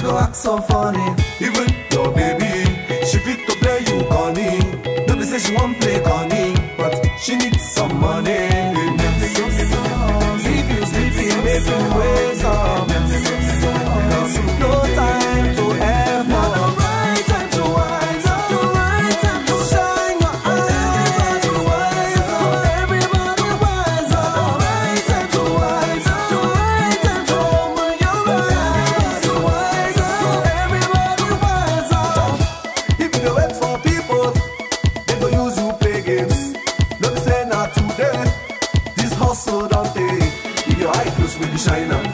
go act so funny. Even your baby, she fit to play you corny. Nobody say she won't play corny, but she needs some money. Sleepy, make you wake up. No time to have more. The right time to wise up. The right time to shine your eyes. Everybody wise up. The right time to wise up. The right time to open your eyes. Wise up. Everybody wise up. If you wait for people, they go use you play games. Don't say not today. This hustle don't take. If your eye close with the shiner.